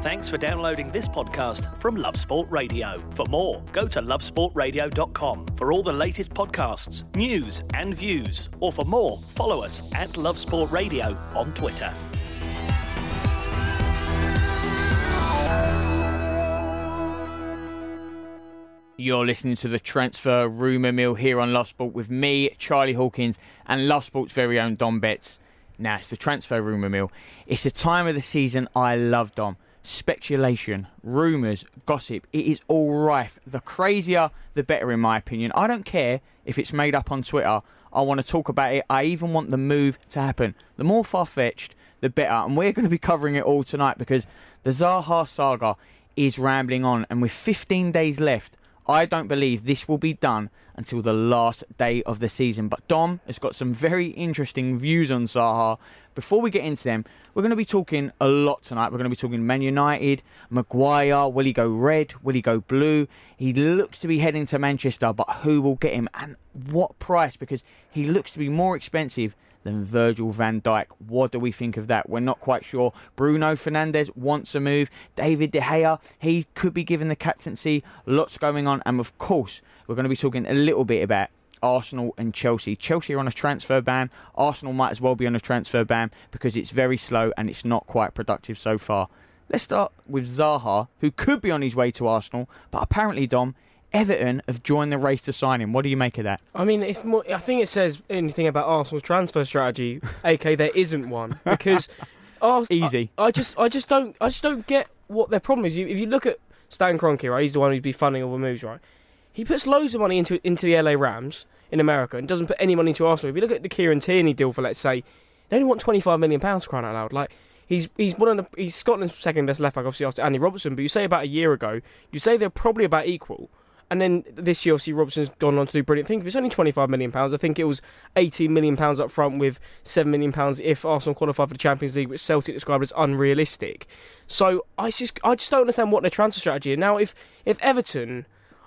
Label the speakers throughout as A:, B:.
A: Thanks for downloading this podcast from Love Sport Radio. For more, go to lovesportradio.com for all the latest podcasts, news and views. Or for more, follow us at Love Sport Radio on Twitter.
B: You're listening to the Transfer Rumour Mill here on Love Sport with me, Charlie Hawkins, and Love Sport's very own Dom Betts. Now, it's the Transfer Rumour Mill. It's the time of the season I love, Dom. Speculation, rumours, gossip, it is all rife. The crazier, the better, in my opinion. I don't care if it's made up on Twitter. I want to talk about it. I even want the move to happen. The more far-fetched, the better. And we're going to be covering it all tonight because the Zaha saga is rambling on. And with 15 days left, I don't believe this will be done until the last day of the season. But Dom has got some very interesting views on Zaha. Before we get into them, we're going to be talking a lot tonight. We're going to be talking Man United, Maguire, will he go red, will he go blue? He looks to be heading to Manchester, but who will get him and what price? Because he looks to be more expensive than Virgil van Dijk. What do we think of that? We're not quite sure. Bruno Fernandes wants a move. David De Gea, he could be given the captaincy. Lots going on. And of course, we're going to be talking a little bit about Arsenal and Chelsea. Chelsea are on a transfer ban. Arsenal might as well be on a transfer ban because it's very slow and it's not quite productive so far. Let's start with Zaha, who could be on his way to Arsenal, but apparently, Dom, Everton have joined the race to sign him. What do you make of that?
C: I mean, I think it says anything about Arsenal's transfer strategy, aka there isn't one, because
B: easy.
C: I just don't get what their problem is. If you look at Stan Kroenke, right, he's the one who'd be funding all the moves, right? He puts loads of money into the LA Rams in America and doesn't put any money into Arsenal. If you look at the Kieran Tierney deal for, let's say, they only want £25 million, crying out loud. Like, he's Scotland's second best left back, obviously, after Andy Robertson, but you say about a year ago, you say they're probably about equal. And then this year, obviously, Robertson's gone on to do brilliant things, but it's only £25 million. I think it was £18 million up front with £7 million if Arsenal qualify for the Champions League, which Celtic described as unrealistic. So I just don't understand what their transfer strategy is. Now, if Everton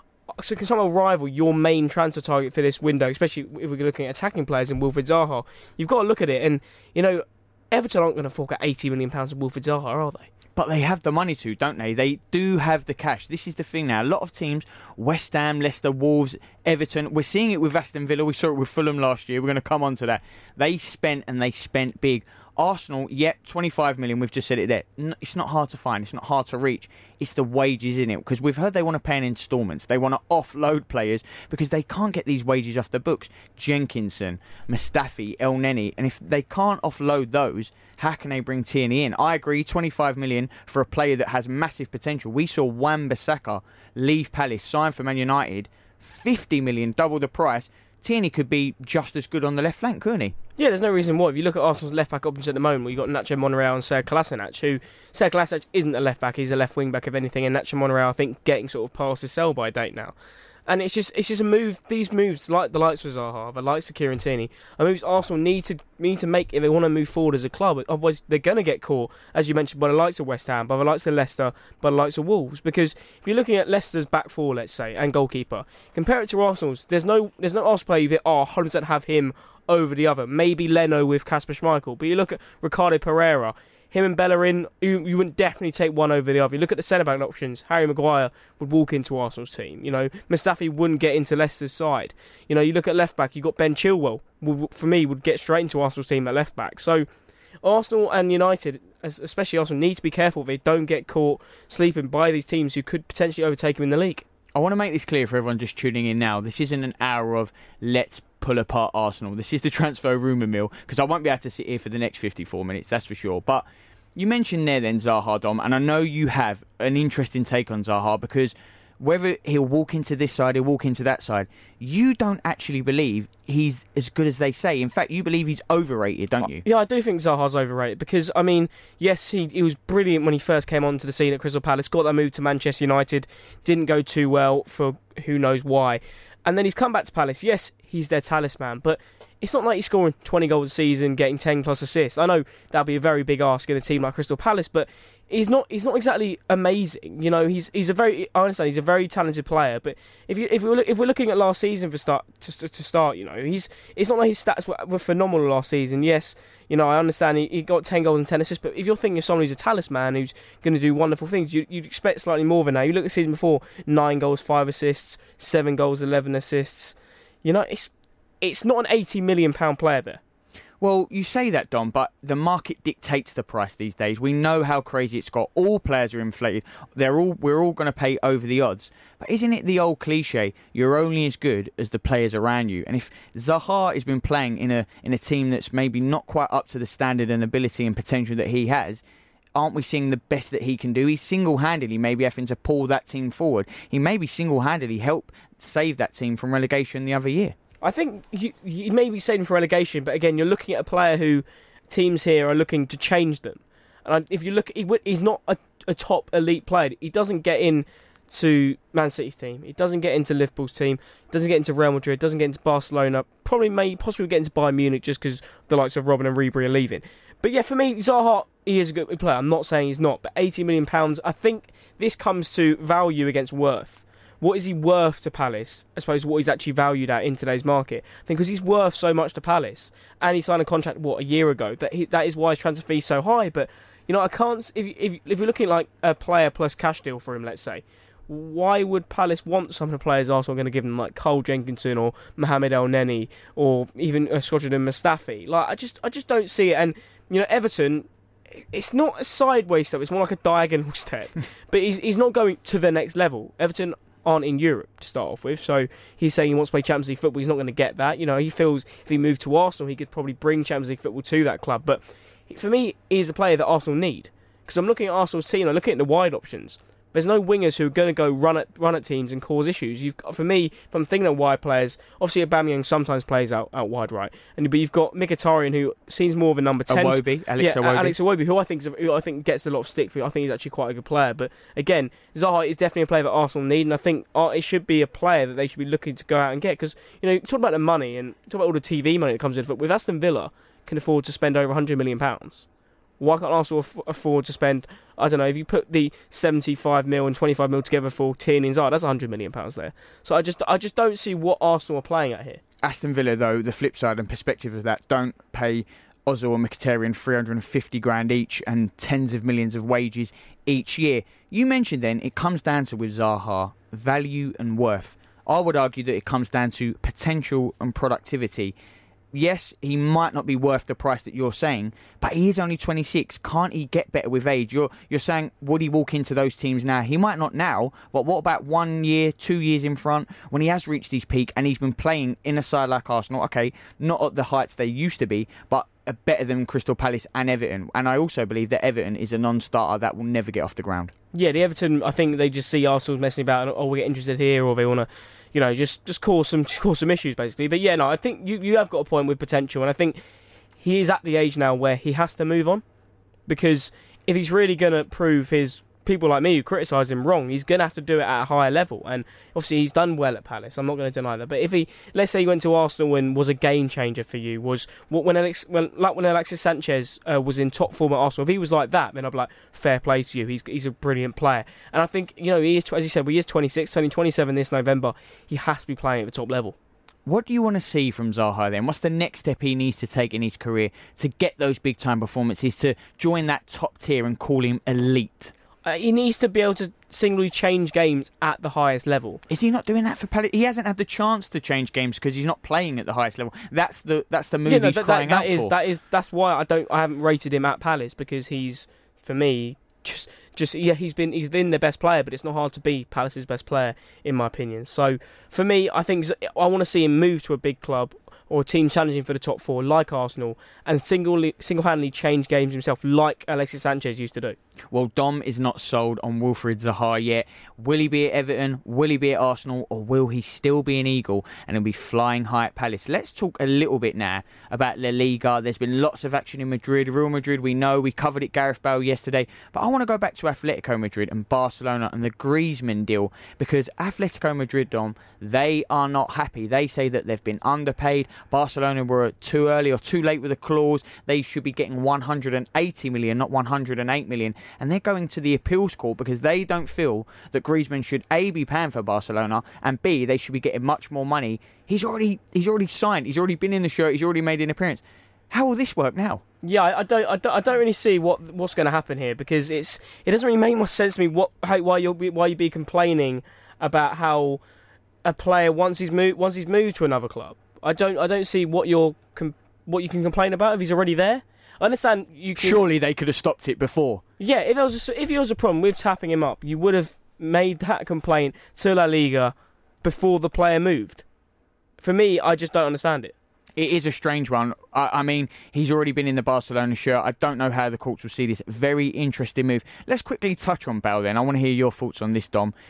C: can somehow rival your main transfer target for this window, especially if we're looking at attacking players in Wilfried Zaha, you've got to look at it. And, you know, Everton aren't going to fork out £80 million for Wilfried Zaha, are they?
B: But they have the money to, don't they? They do have the cash. This is the thing now. A lot of teams, West Ham, Leicester, Wolves, Everton, we're seeing it with Aston Villa. We saw it with Fulham last year. We're going to come on to that. They spent big. Arsenal, yep, 25 million, we've just said it there. It's not hard to find, it's not hard to reach. It's the wages, isn't it? Because we've heard they want to pay in instalments. They want to offload players because they can't get these wages off the books. Jenkinson, Mustafi, El Neni. And if they can't offload those, how can they bring Tierney in? I agree, 25 million for a player that has massive potential. We saw Wan-Bissaka leave Palace, sign for Man United, 50 million, double the price. Tierney could be just as good on the left flank, couldn't he?
C: Yeah, there's no reason why. If you look at Arsenal's left-back options at the moment, you've got Nacho Monreal and Sead Kolasinac, who Sead Kolasinac isn't a left-back, he's a left wing-back, if anything, and Nacho Monreal, I think, getting sort of past his sell-by date now. And it's just a move. These moves, like the likes of Zaha, the likes of Kieran Tierney, are moves Arsenal need to make if they want to move forward as a club. Otherwise, they're going to get caught, as you mentioned, by the likes of West Ham, by the likes of Leicester, by the likes of Wolves. Because if you're looking at Leicester's back four, let's say, and goalkeeper, compare it to Arsenal's. There's no Arsenal player that 100% have him over the other. Maybe Leno with Kasper Schmeichel, but you look at Ricardo Pereira. Him and Bellerin, you wouldn't definitely take one over the other. You look at the centre-back options, Harry Maguire would walk into Arsenal's team. You know, Mustafi wouldn't get into Leicester's side. You know, you look at left-back, you've got Ben Chilwell, for me, would get straight into Arsenal's team at left-back. So, Arsenal and United, especially Arsenal, need to be careful they don't get caught sleeping by these teams who could potentially overtake them in the league.
B: I want to make this clear for everyone just tuning in now. This isn't an hour of let's pull apart Arsenal. This is the transfer rumour mill, because I won't be able to sit here for the next 54 minutes, that's for sure. But you mentioned there then Zaha, Dom, and I know you have an interesting take on Zaha, because whether he'll walk into this side, he'll walk into that side, you don't actually believe he's as good as they say. In fact, you believe he's overrated, don't you?
C: Yeah, I do think Zaha's overrated because, I mean, yes, he was brilliant when he first came onto the scene at Crystal Palace, got that move to Manchester United, didn't go too well for who knows why. And then he's come back to Palace. Yes, he's their talisman, but it's not like he's scoring 20 goals a season, getting 10 plus assists. I know that'd be a very big ask in a team like Crystal Palace, but he's not exactly amazing. You know, I understand he's a very talented player, but if we're looking at last season to start, you know, it's not like his stats were phenomenal last season. Yes, You know, I understand he got 10 goals and 10 assists, but if you're thinking of someone who's a talisman who's going to do wonderful things, you'd expect slightly more than that. You look at the season before, 9 goals, 5 assists, 7 goals, 11 assists. You know, it's not an £80 million player there.
B: Well, you say that, Dom, but the market dictates the price these days. We know how crazy it's got. All players are inflated. We're all going to pay over the odds. But isn't it the old cliche, you're only as good as the players around you? And if Zaha has been playing in a team that's maybe not quite up to the standard and ability and potential that he has, aren't we seeing the best that he can do? He's single-handedly maybe having to pull that team forward. He maybe single-handedly help save that team from relegation the other year.
C: I think you may be saving for relegation, but again, you're looking at a player who teams here are looking to change them. And if you look, he's not a top elite player. He doesn't get into Man City's team. He doesn't get into Liverpool's team. He doesn't get into Real Madrid. Doesn't get into Barcelona. Possibly get into Bayern Munich just because the likes of Robben and Ribery are leaving. But yeah, for me, Zaha, he is a good player. I'm not saying he's not, but £80 million, I think this comes to value against worth. What is he worth to Palace? I suppose what he's actually valued at in today's market. I think because he's worth so much to Palace, and he signed a contract a year ago. That is why his transfer fee is so high. But you know, I can't. If you're looking at like a player plus cash deal for him, let's say, why would Palace want some of the players Arsenal are going to give them, like Cole Jenkinson or Mohamed El Neni or even Shkodran Mustafi? Like I just don't see it. And you know, Everton. It's not a sideways step. It's more like a diagonal step. But he's not going to the next level. Everton aren't in Europe to start off with, so he's saying he wants to play Champions League football. He's not going to get that. You know, he feels if he moved to Arsenal, he could probably bring Champions League football to that club. But for me, he's a player that Arsenal need, because I'm looking at Arsenal's team. I'm looking at the wide options. There's no wingers who are going to go run at teams and cause issues. For me, if I'm thinking of wide players, obviously Aubameyang sometimes plays out wide right, but you've got Mkhitaryan, who seems more of a number 10.
B: Alex Iwobi,
C: who I think gets a lot of stick for. I think he's actually quite a good player. But again, Zaha is definitely a player that Arsenal need, and I think it should be a player that they should be looking to go out and get. Because you know, talk about the money and talk about all the TV money that comes in. But with Aston Villa, can afford to spend over £100 million. Why can't Arsenal afford to spend, I don't know, if you put the 75 mil and 25 mil together for Tierney and Zaha, that's £100 million there. So I just don't see what Arsenal are playing at here.
B: Aston Villa, though, the flip side and perspective of that, don't pay Ozil and Mkhitaryan 350 grand each and tens of millions of wages each year. You mentioned then it comes down to, with Zaha, value and worth. I would argue that it comes down to potential and productivity. Yes, he might not be worth the price that you're saying, but he is only 26. Can't he get better with age? You're saying, would he walk into those teams now? He might not now, but what about 1 year, 2 years in front, when he has reached his peak and he's been playing in a side like Arsenal? Okay, not at the heights they used to be, but better than Crystal Palace and Everton. And I also believe that Everton is a non-starter that will never get off the ground. Yeah,
C: the Everton, I think they just see Arsenal messing about and, we get interested here, or they want to, you know, just cause some issues, basically. But yeah, no, I think you have got a point with potential, and I think he is at the age now where he has to move on, because if he's really going to prove his people like me who criticise him wrong, he's going to have to do it at a higher level. And obviously he's done well at Palace, I'm not going to deny that. But if let's say he went to Arsenal and was a game changer for you, when Alexis Sanchez was in top form at Arsenal, if he was like that, then I'd be like, fair play to you, he's a brilliant player. And I think, you know, he is, as you said, he is 26, turning 27 this November. He has to be playing at the top level.
B: What do you want to see from Zaha then? What's the next step he needs to take in his career to get those big time performances, to join that top tier and call him elite?
C: He needs to be able to singly change games at the highest level.
B: Is he not doing that for Palace? He hasn't had the chance to change games because he's not playing at the highest level. That's the move he's crying out for.
C: That's why I haven't rated him at Palace, because he's, for me, he's been their best player, but it's not hard to be Palace's best player in my opinion. So for me, I want to see him move to a big club or a team challenging for the top four like Arsenal, and single-handedly change games himself like Alexis Sanchez used to do.
B: Well, Dom is not sold on Wilfried Zaha yet. Will he be at Everton? Will he be at Arsenal? Or will he still be an Eagle and he'll be flying high at Palace? Let's talk a little bit now about La Liga. There's been lots of action in Madrid. Real Madrid, we know. We covered it, Gareth Bale, yesterday. But I want to go back to Atletico Madrid and Barcelona and the Griezmann deal, because Atletico Madrid, Dom, they are not happy. They say that they've been underpaid. Barcelona were too early or too late with a clause. They should be getting 180 million, not 108 million. And they're going to the appeals court because they don't feel that Griezmann should A, be paying for Barcelona, and B, they should be getting much more money. He's already signed. He's already been in the shirt. He's already made an appearance. How will this work now?
C: Yeah, I don't really see what's going to happen here, because it doesn't really make much sense to me why you'd be complaining about how a player once he's moved to another club. I don't see what you can complain about if he's already there. I understand you can...
B: Surely they could have stopped it before.
C: Yeah, if there was a problem with tapping him up, you would have made that complaint to La Liga before the player moved. For me, I just don't understand it.
B: It is a strange one. I mean, he's already been in the Barcelona shirt. I don't know how the courts will see this. Very interesting move. Let's quickly touch on Bale then. I want to hear your thoughts on this, Dom.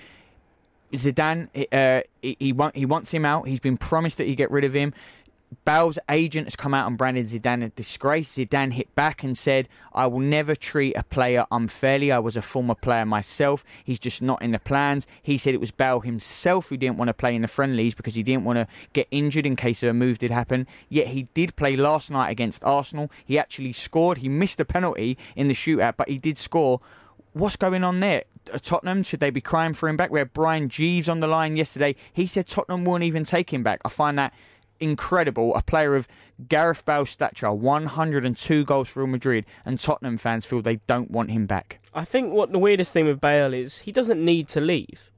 B: Zidane, he wants him out. He's been promised that he get rid of him. Bale's agent has come out and branded Zidane a disgrace. Zidane hit back and said, I will never treat a player unfairly. I was a former player myself. He's just not in the plans. He said it was Bale himself who didn't want to play in the friendlies because he didn't want to get injured in case a move did happen. Yet he did play last night against Arsenal. He actually scored. He missed a penalty in the shootout, but he did score. What's going on there? Tottenham, should they be crying for him back? We had Brian Jeeves on the line yesterday. He said Tottenham won't even take him back. I find that incredible. A player of Gareth Bale's stature, 102 goals for Real Madrid, and Tottenham fans feel they don't want him back.
C: I think what the weirdest thing with Bale is he doesn't need to leave.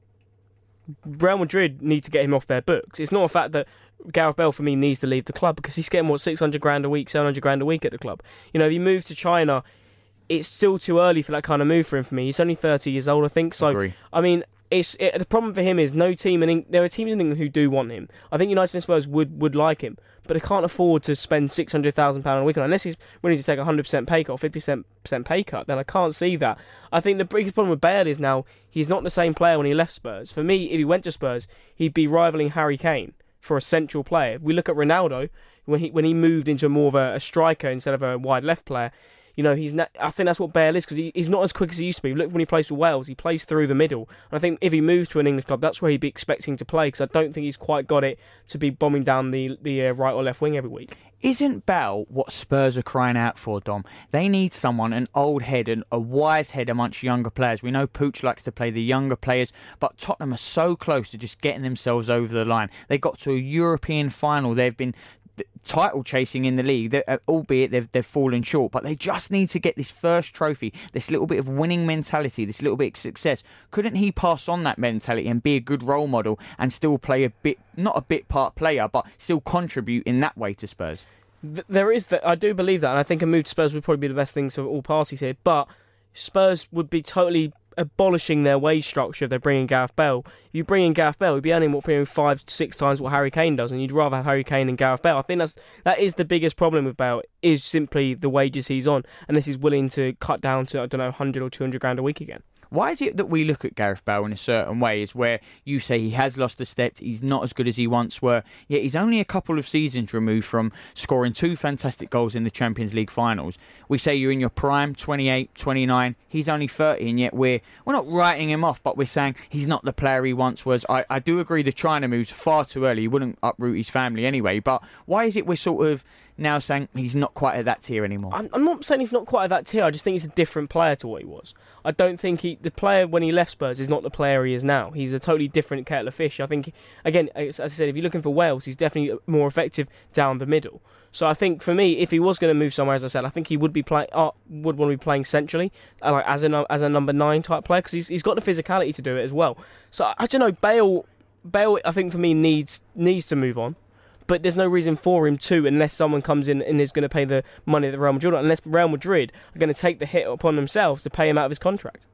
C: Real Madrid need to get him off their books. It's not a fact that Gareth Bale, for me, needs to leave the club, because he's getting, 600 grand a week, 700 grand a week at the club. You know, if he moves to China, it's still too early for that kind of move for him. For me, he's only 30 years old, I think. So,
B: Agree.
C: I mean, the problem for him is there are teams in England who do want him. I think United and Spurs would like him, but they can't afford to spend £600,000 a week on him. Unless he's willing to take a 100% pay cut or 50% pay cut, then I can't see that. I think the biggest problem with Bale is now he's not the same player when he left Spurs. For me, if he went to Spurs, he'd be rivaling Harry Kane for a central player. If we look at Ronaldo, when he moved into more of a striker instead of a wide left player, you know, I think that's what Bale is, because he's not as quick as he used to be. Look, when he plays for Wales, he plays through the middle. And I think if he moves to an English club, that's where he'd be expecting to play, because I don't think he's quite got it to be bombing down the right or left wing every week.
B: Isn't Bale what Spurs are crying out for, Dom? They need someone, an old head and a wise head amongst younger players. We know Pooch likes to play the younger players, but Tottenham are so close to just getting themselves over the line. They got to a European final. They've been title chasing in the league, albeit they've fallen short, but they just need to get this first trophy, this little bit of winning mentality, this little bit of success. Couldn't he pass on that mentality and be a good role model and still play not a bit part player, but still contribute in that way to Spurs?
C: There is that. I do believe that, and I think a move to Spurs would probably be the best thing for all parties here, but Spurs would be totally abolishing their wage structure if they're bringing Gareth Bale. If you bring in Gareth Bale, he'd be earning 5-6 times what Harry Kane does, and you'd rather have Harry Kane than Gareth Bale. I think that is the biggest problem with Bale, is simply the wages he's on, unless he's willing to cut down to, 100 or 200 grand a week again.
B: Why is it that we look at Gareth Bale in a certain way, is where you say he has lost a step, he's not as good as he once were, yet he's only a couple of seasons removed from scoring 2 fantastic goals in the Champions League finals. We say you're in your prime, 28, 29, he's only 30, and yet we're not writing him off, but we're saying he's not the player he once was. I do agree the China move's far too early, he wouldn't uproot his family anyway, but why is it we're sort of now saying he's not quite at that tier anymore?
C: I'm not saying he's not quite at that tier, I just think he's a different player to what he was. I don't think the player when he left Spurs is not the player he is now. He's a totally different kettle of fish. I think, again, as I said, if you're looking for Wales, he's definitely more effective down the middle. So I think for me, if he was going to move somewhere, as I said, I think he would want to be playing centrally, like as a number 9 type player, because he's got the physicality to do it as well. So I don't know, Bale, I think for me needs to move on. But there's no reason for him to, unless someone comes in and is going to pay the money that Real Madrid, unless Real Madrid are going to take the hit upon themselves to pay him out of his contract.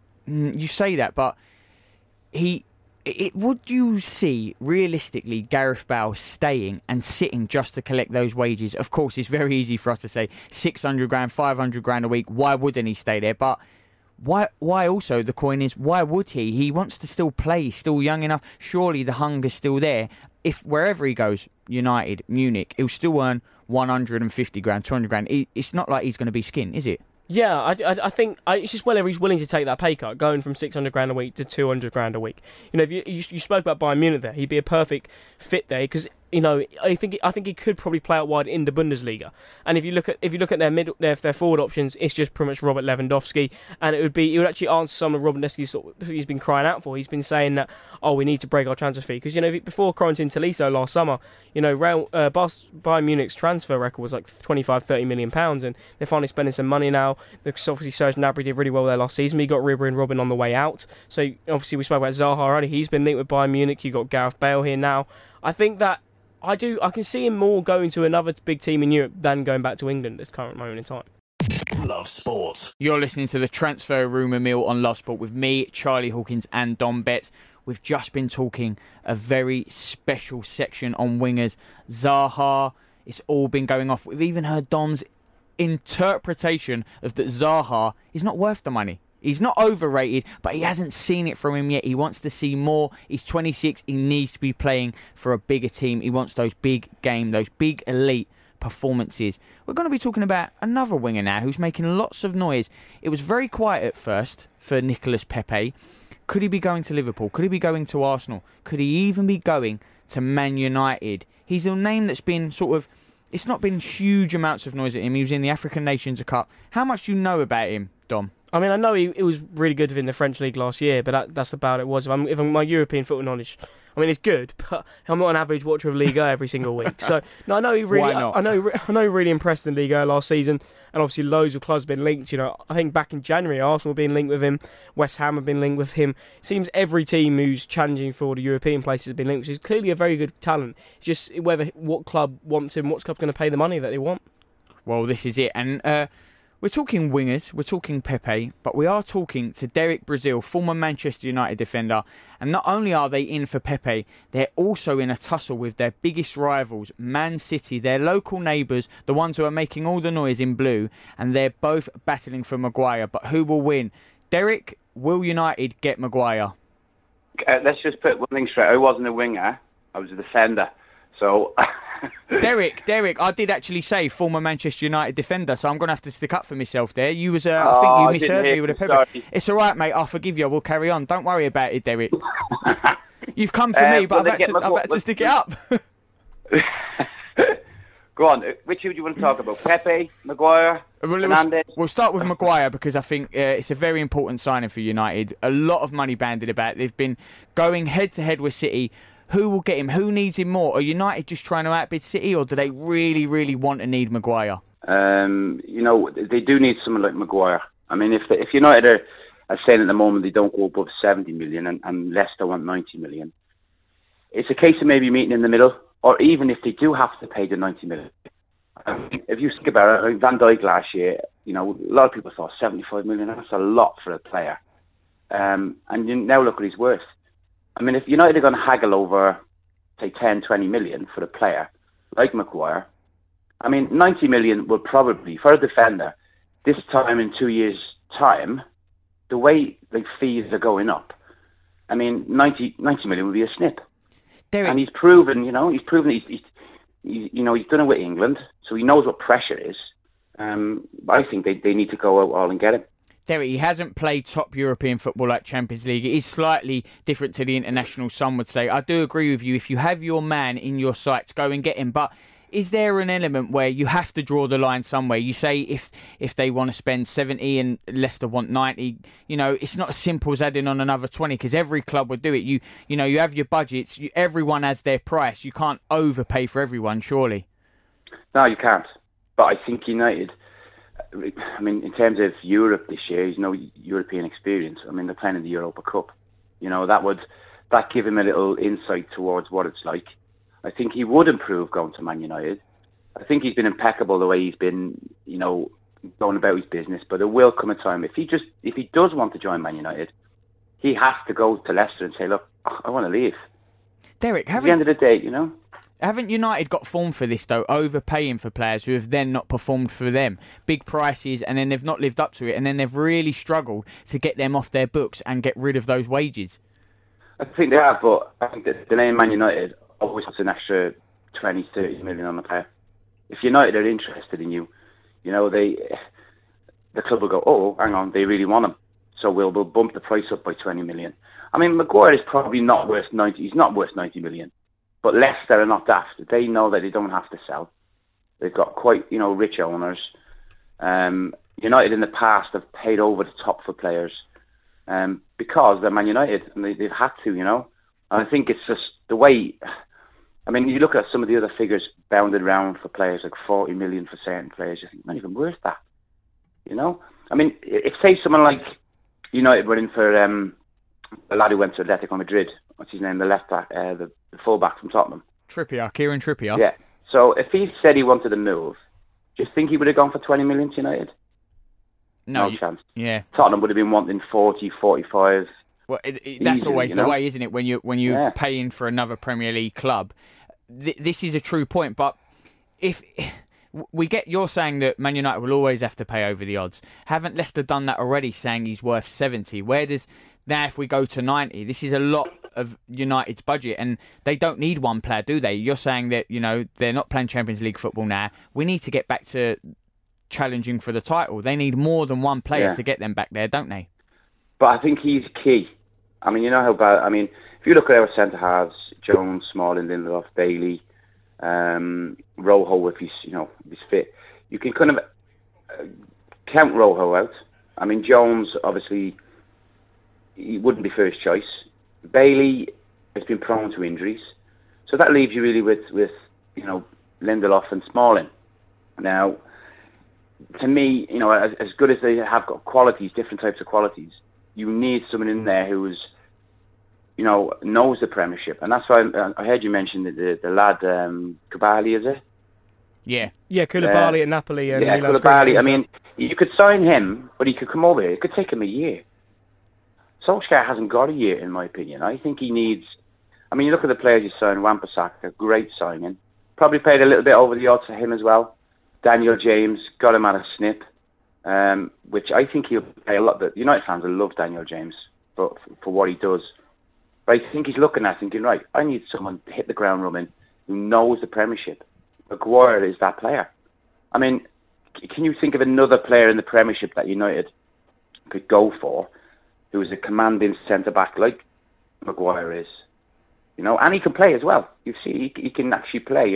B: You say that, but would you see realistically Gareth Bale staying and sitting just to collect those wages? Of course, it's very easy for us to say 600 grand, 500 grand a week. Why wouldn't he stay there? But why also, the coin is, why would he? He wants to still play, he's still young enough. Surely the hunger's still there. If wherever he goes, United, Munich, he'll still earn 150 grand, 200 grand. It's not like he's going to be skinned, is it? Yeah,
C: I think it's just whether he's willing to take that pay cut, going from 600 grand a week to 200 grand a week. You know, if you spoke about Bayern Munich there, he'd be a perfect fit there, because I think he could probably play out wide in the Bundesliga. And if you look at their forward options, it's just pretty much Robert Lewandowski, and it would actually answer some of Robert Lewandowski's he's been crying out for. He's been saying that we need to break our transfer fee because before Corentin Tolisso last summer, Bayern Munich's transfer record was like 25-30 million pounds, and they're finally spending some money now. Because obviously Serge Gnabry did really well there last season. We got Ribery and Robin on the way out. So obviously we spoke about Zaha already. He's been linked with Bayern Munich. You got Gareth Bale here now. I think that I can see him more going to another big team in Europe than going back to England at this current moment in time.
A: Love Sport.
B: You're listening to the Transfer Rumour Mill on Love Sport with me, Charlie Hawkins and Dom Betts. We've just been talking a very special section on wingers. Zaha, it's all been going off. We've even heard Dom's interpretation of that Zaha is not worth the money. He's not overrated, but he hasn't seen it from him yet. He wants to see more. He's 26. He needs to be playing for a bigger team. He wants those big game, those big elite performances. We're going to be talking about another winger now who's making lots of noise. It was very quiet at first for Nicolas Pepe. Could he be going to Liverpool? Could he be going to Arsenal? Could he even be going to Man United? He's a name that's been it's not been huge amounts of noise at him. He was in the African Nations Cup. How much do you know about him, Dom?
C: I mean, I know it was really good in the French league last year, but that's about it. If I'm my European football knowledge, I mean, it's good, but I'm not an average watcher of Liga every single week. So no, I know he really,
B: Why not?
C: I know he really impressed in Liga last season, and obviously loads of clubs have been linked. I think back in January, Arsenal have been linked with him, West Ham have been linked with him. It seems every team who's challenging for the European places have been linked, which is clearly a very good talent. It's just what club wants him, what club's going to pay the money that they want.
B: Well, this is it, and we're talking wingers, we're talking Pepe, but we are talking to Derek Brazil, former Manchester United defender. And not only are they in for Pepe, they're also in a tussle with their biggest rivals, Man City, their local neighbours, the ones who are making all the noise in blue. And they're both battling for Maguire. But who will win? Derek, will United get Maguire?
D: Let's just put one thing straight. I wasn't a winger, I was a defender. So...
B: Derek, I did actually say former Manchester United defender, so I'm going to have to stick up for myself there. You was, I think you misheard me with a pepper. It's all right, mate. I'll forgive you. We'll carry on. Don't worry about it, Derek. You've come for me, but I've had to stick it up.
D: Go on. Which who do you want to talk about? Pepe, Maguire, Fernandes?
B: We'll start with Maguire because I think it's a very important signing for United. A lot of money banded about. They've been going head-to-head with City. Who will get him? Who needs him more? Are United just trying to outbid City, or do they really, really want and need Maguire?
D: They do need someone like Maguire. I mean, if United are saying at the moment they don't go above 70 million and Leicester want 90 million, it's a case of maybe meeting in the middle, or even if they do have to pay the 90 million. If you think about it, Van Dijk last year, a lot of people thought 75 million, that's a lot for a player. And now look what he's worth. I mean, if United are going to haggle over, say, 10, 20 million for a player like Maguire, I mean, 90 million will probably, for a defender, this time in 2 years' time, the way the fees are going up, I mean, 90 million will be a snip.
B: Derek.
D: And he's proven, he's done it with England, so he knows what pressure is. I think they need to go out all and get him.
B: Derek, he hasn't played top European football like Champions League. It is slightly different to the international, some would say. I do agree with you. If you have your man in your sights, go and get him. But is there an element where you have to draw the line somewhere? You say if they want to spend 70 and Leicester want 90, it's not as simple as adding on another 20 because every club would do it. You have your budgets. Everyone has their price. You can't overpay for everyone, surely.
D: No, you can't. But I think United... I mean, in terms of Europe this year, he's no European experience. I mean, they're playing in the Europa Cup. That give him a little insight towards what it's like. I think he would improve going to Man United. I think he's been impeccable the way he's been, going about his business. But there will come a time if he does want to join Man United, he has to go to Leicester and say, "Look, I want to leave."
B: Derek,
D: at the end of the day,
B: Haven't United got form for this, though, overpaying for players who have then not performed for them? Big prices, and then they've not lived up to it, and then they've really struggled to get them off their books and get rid of those wages.
D: I think they have, but I think that the name Man United always puts an extra 20, 30 million on the player. If United are interested in you, the club will go, oh, hang on, they really want him. So we'll bump the price up by 20 million. I mean, Maguire is probably not worth 90. He's not worth 90 million. But Leicester are not daft. They know that they don't have to sell. They've got quite, rich owners. United in the past have paid over the top for players because they're Man United and they've had to, And I think it's just the way. I mean, you look at some of the other figures bounded around for players, like 40 million for certain players. You think, not even worth that. I mean, if say someone like United were in for the lad who went to Atletico Madrid. What's his name? The left back, the full-back from Tottenham.
B: Kieran Trippier.
D: Yeah. So if he said he wanted to move, do you think he would have gone for 20 million to United? No chance.
B: Yeah.
D: Tottenham would have been wanting 40, 45.
B: Well, that's
D: easily,
B: always the way, isn't it? When you're paying for another Premier League club, this is a true point. But if you're saying that Man United will always have to pay over the odds. Haven't Leicester done that already, saying he's worth 70? Now if we go to 90, this is a lot of United's budget, and they don't need one player, do they? You're saying that they're not playing Champions League football now. We need to get back to challenging for the title. They need more than one player to get them back there, don't they?
D: But I think he's key. I mean, how bad. I mean, if you look at our centre halves, Jones, Smalling, Lindelof, Bailey, Rojo, if he's fit, you can kind of count Rojo out. I mean, Jones obviously he wouldn't be first choice. Bailey has been prone to injuries, so that leaves you really with Lindelof and Smalling. Now, to me, as good as they have got qualities, different types of qualities, you need someone in there who's knows the Premiership, and that's why I heard you mention the lad Koulibaly, is it?
C: Yeah, Koulibaly at Napoli and Milan
D: Koulibaly. I mean, you could sign him, but he could come over here. It could take him a year. Solskjaer hasn't got a year, in my opinion. I think he needs. I mean, you look at the players he signed. Wan-Bissaka, great signing. Probably paid a little bit over the odds for him as well. Daniel James got him at a snip, which I think he'll pay a lot. The United fans will love Daniel James for what he does. But I think he's looking at thinking, right, I need someone to hit the ground running who knows the Premiership. Maguire is that player. I mean, can you think of another player in the Premiership that United could go for who is a commanding centre-back like Maguire is? And he can play as well. You see, he can actually play,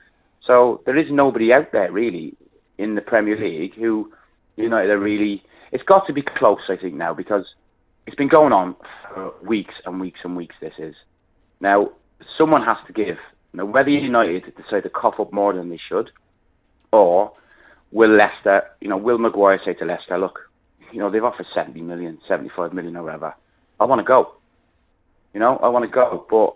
D: So there is nobody out there, really, in the Premier League who United are really. It's got to be close, I think, now, because it's been going on for weeks and weeks and weeks, this is. Now, someone has to give. Whether United decide to cough up more than they should, or will Leicester, will Maguire say to Leicester, look, they've offered 70 million, 75 million or whatever. I want to go. I want to go. But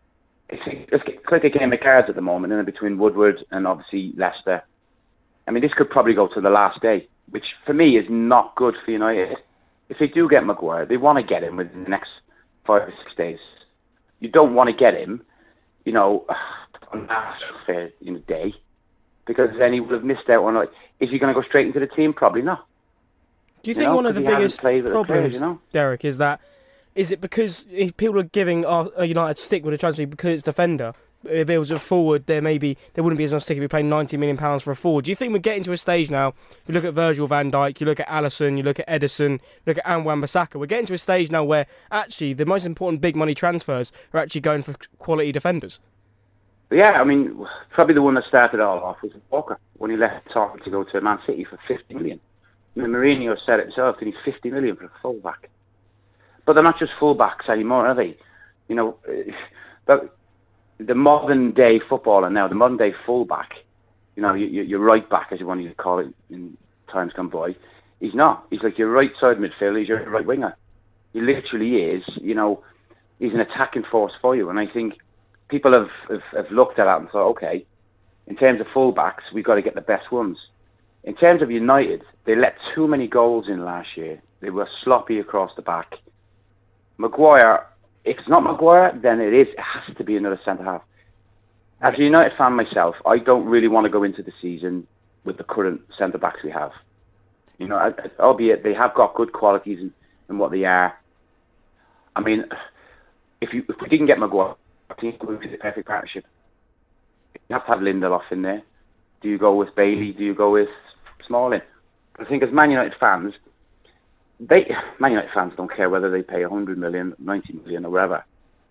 D: it's like a game of cards at the moment, and between Woodward and obviously Leicester. I mean, this could probably go to the last day, which for me is not good for United. If they do get Maguire, they want to get him within the next 5 or 6 days. You don't want to get him, on last day, because then he would have missed out on. Is he going to go straight into the team? Probably not.
C: Do you think one of the biggest problems, Derek, is it because if people are giving United stick with a transfer because it's defender? If it was a forward, there wouldn't be as much stick if you're paying £90 million for a forward. Do you think we're getting to a stage now? If you look at Virgil van Dijk, you look at Alisson, you look at Ederson, you look at Wan-Bissaka, we're getting to a stage now where actually the most important big money transfers are actually going for quality defenders.
D: Yeah, I mean, probably the one that started it all off was Walker when he left Tottenham to go to Man City for 50 million. I mean, Mourinho said it himself, he needs 50 million for a fullback. But they're not just fullbacks anymore, are they? The modern day footballer now, the modern day fullback, your right back, as you want to call it in times gone by, he's not. He's like your right side midfielder, he's your right winger. He literally is, he's an attacking force for you. And I think people have looked at that and thought, okay, in terms of fullbacks, we've got to get the best ones. In terms of United, they let too many goals in last year. They were sloppy across the back. Maguire, if it's not Maguire, then it has to be another centre-half. As a United fan myself, I don't really want to go into the season with the current centre-backs we have. Albeit they have got good qualities in what they are. I mean, if we didn't get Maguire, I think it would be the perfect partnership. You have to have Lindelof in there. Do you go with Bailey? Do you go with Smalling? But I think as Man United fans don't care whether they pay 100 million, 90 million or whatever.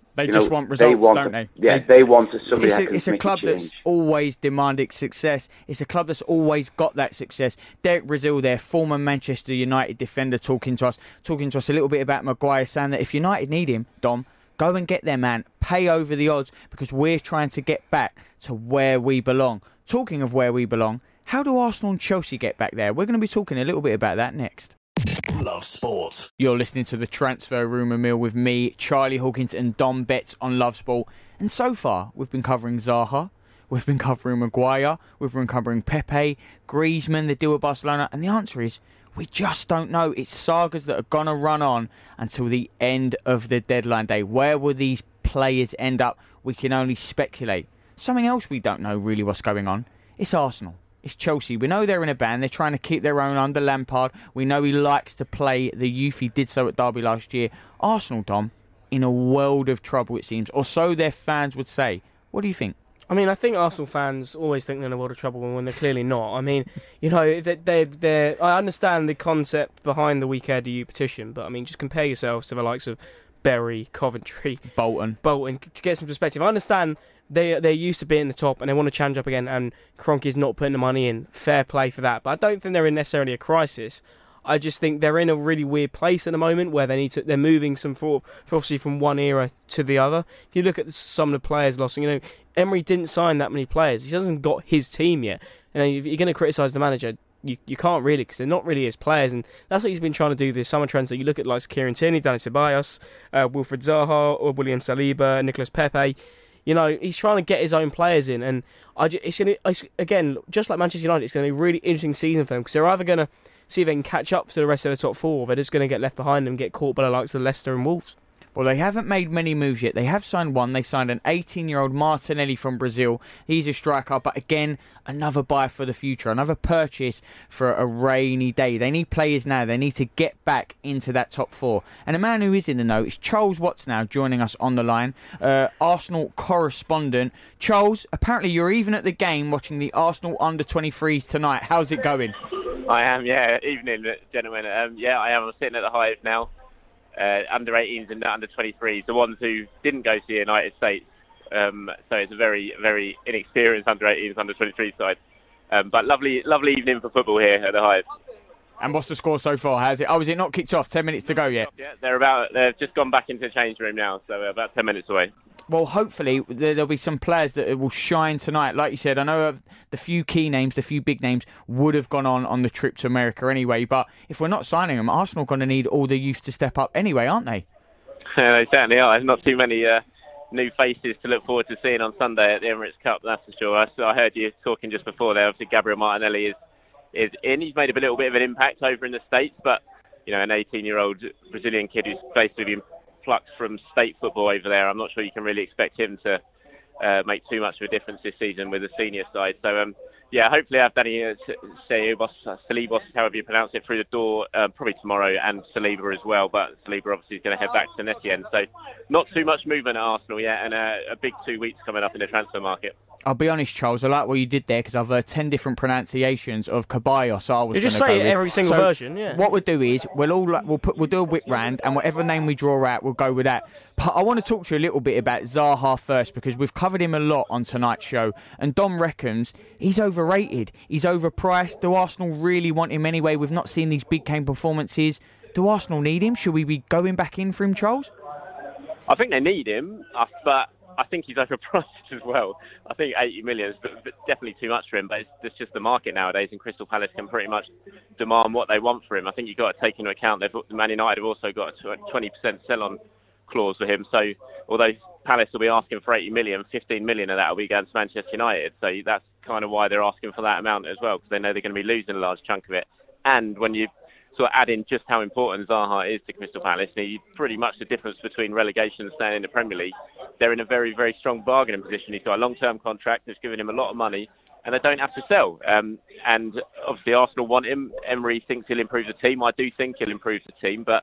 B: They just want results, don't they?
D: Yeah, they want somebody that can
B: It's a club that's always demanded success. It's a club that's always got that success. Derek Brazil, their former Manchester United defender, talking to us a little bit about Maguire, saying that if United need him, Dom, go and get their man, pay over the odds, because we're trying to get back to where we belong. Talking of where we belong, how do Arsenal and Chelsea get back there? We're going to be talking a little bit about that next.
A: Love Sport.
B: You're listening to the Transfer Rumour Mill with me, Charlie Hawkins, and Dom Betts on Love Sport. And so far, we've been covering Zaha, we've been covering Maguire, we've been covering Pepe, Griezmann, the deal with Barcelona, and the answer is we just don't know. It's sagas that are going to run on until the end of the deadline day. Where will these players end up? We can only speculate. Something else we don't know really what's going on. It's Arsenal. It's Chelsea. We know they're in a band. They're trying to keep their own under Lampard. We know he likes to play the youth. He did so at Derby last year. Arsenal, Dom, in a world of trouble, it seems. Or so their fans would say. What do you think?
C: I mean, I think Arsenal fans always think they're in a world of trouble when they're clearly not. I mean, you know, I understand the concept behind the We Care Do You petition, but I mean, just compare yourselves to the likes of Bury, Coventry,
B: Bolton,
C: to get some perspective. I understand they're used to being the top and they want to challenge up again, and Kroenke's not putting the money in. Fair play for that, but I don't think they're in necessarily a crisis. I just think they're in a really weird place at the moment where they're moving obviously from one era to the other. If you look at some of the players lost, you know, Emery didn't sign that many players. He hasn't got his team yet. You know, if you're going to criticise the manager, you can't really, because they're not really his players, and that's what he's been trying to do this summer transfer. You look at like Kieran Tierney, Dani Ceballos, Wilfried Zaha, or William Saliba, Nicolas Pepe. You know, he's trying to get his own players in, and again, just like Manchester United, it's going to be a really interesting season for them, because they're either going to see if they can catch up to the rest of the top four, or they're just going to get left behind and get caught by the likes of Leicester and Wolves.
B: Well, they haven't made many moves yet. They have signed one. They signed an 18-year-old Martinelli from Brazil. He's a striker, but again, another buy for the future, another purchase for a rainy day. They need players now. They need to get back into that top four. And a man who is in the know is Charles Watts now joining us on the line, Arsenal correspondent. Charles, apparently you're even at the game watching the Arsenal under-23s tonight. How's it going?
E: I am, yeah. Evening, gentlemen. Yeah, I am. I'm sitting at the Hive now. Under 18s and under 23s, the ones who didn't go to the United States. So it's a very, very inexperienced under 18s, under 23 side. But lovely evening for football here at the Hive.
B: And what's the score so far? Has it not kicked off? 10 minutes to go yet?
E: Yeah, they've just gone back into the change room now, so about 10 minutes away.
B: Well, hopefully there'll be some players that will shine tonight. Like you said, I know the few key names, the few big names would have gone on the trip to America anyway. But if we're not signing them, Arsenal are going to need all the youth to step up anyway, aren't they?
E: They certainly are. There's not too many new faces to look forward to seeing on Sunday at the Emirates Cup, that's for sure. I heard you talking just before there. Obviously, Gabriel Martinelli is in. He's made a little bit of an impact over in the States, but you know, an 18-year-old Brazilian kid who's basically been plucked from state football over there. I'm not sure you can really expect him to make too much of a difference this season with the senior side. So, yeah, hopefully I have Dani Ceballos, however you pronounce it, through the door probably tomorrow, and Saliba as well. But Saliba obviously is going to head back to Etienne. So not too much movement at Arsenal yet, and a big 2 weeks coming up in the transfer market.
B: I'll be honest, Charles, I like what you did there, because I've heard 10 different pronunciations of Ceballos.
C: You just say every single version, yeah.
B: What we'll do is we'll do a whip round, and whatever name we draw out, we'll go with that. But I want to talk to you a little bit about Zaha first, because we've covered him a lot on tonight's show, and Dom reckons he's overrated, he's overpriced. Do Arsenal really want him anyway? We've not seen these big game performances. Do Arsenal need him? Should we be going back in for him, Charles?
E: I think they need him, but I think he's overpriced as well. I think 80 million is definitely too much for him, but it's just the market nowadays, and Crystal Palace can pretty much demand what they want for him. I think you've got to take into account Man United have also got a 20% sell-on clause for him. So although Palace will be asking for 80 million, 15 million of that will be going to Manchester United. So that's kind of why they're asking for that amount as well, because they know they're going to be losing a large chunk of it. And when you sort of add in just how important Zaha is to Crystal Palace, pretty much the difference between relegation and staying in the Premier League, they're in a very, very strong bargaining position. He's got a long-term contract that's giving him a lot of money, and they don't have to sell. And obviously Arsenal want him. Emery thinks he'll improve the team. I do think he'll improve the team, but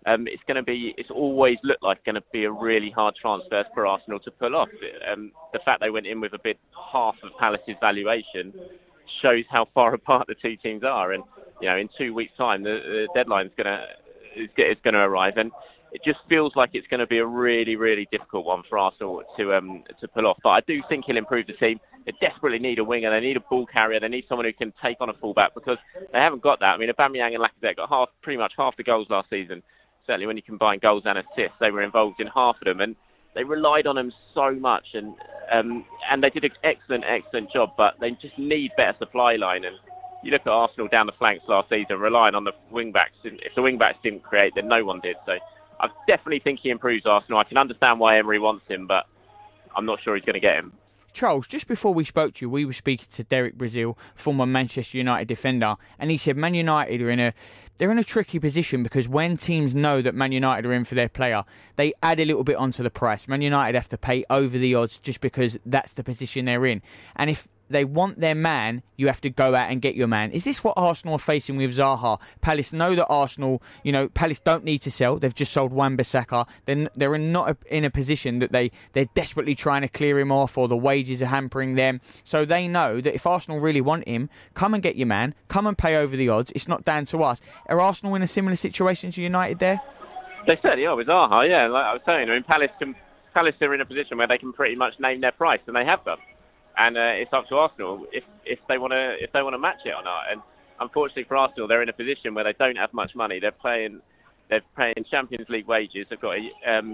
E: it's always looked like going to be a really hard transfer for Arsenal to pull off. The fact they went in with a bid half of Palace's valuation shows how far apart the two teams are. And you know, in 2 weeks' time, the deadline's going to is going to arrive, and it just feels like it's going to be a really, really difficult one for Arsenal to pull off. But I do think he'll improve the team. They desperately need a winger. They need a ball carrier. They need someone who can take on a fullback, because they haven't got that. I mean, Aubameyang and Lacazette got pretty much half the goals last season. Certainly when you combine goals and assists, they were involved in half of them, and they relied on him so much. And they did an excellent job, but they just need better supply line. And you look at Arsenal down the flanks last season, relying on the wing-backs. If the wing-backs didn't create, then no one did. So I definitely think he improves Arsenal. I can understand why Emery wants him, but I'm not sure he's going to get him.
B: Charles, just before we spoke to you, we were speaking to Derek Brazil, former Manchester United defender, and he said Man United they're in a tricky position, because when teams know that Man United are in for their player, they add a little bit onto the price. Man United have to pay over the odds just because that's the position they're in. And if they want their man, you have to go out and get your man. Is this what Arsenal are facing with Zaha? Palace know that Palace don't need to sell. They've just sold Wan-Bissaka. They're not in a position that they're desperately trying to clear him off, or the wages are hampering them. So they know that if Arsenal really want him, come and get your man. Come and pay over the odds. It's not down to us. Are Arsenal in a similar situation to United there?
E: They certainly are with Zaha, yeah. Like I was saying, I mean, Palace are in a position where they can pretty much name their price, and they have done. And it's up to Arsenal if they want to match it or not. And unfortunately for Arsenal, they're in a position where they don't have much money. They're paying Champions League wages. They've got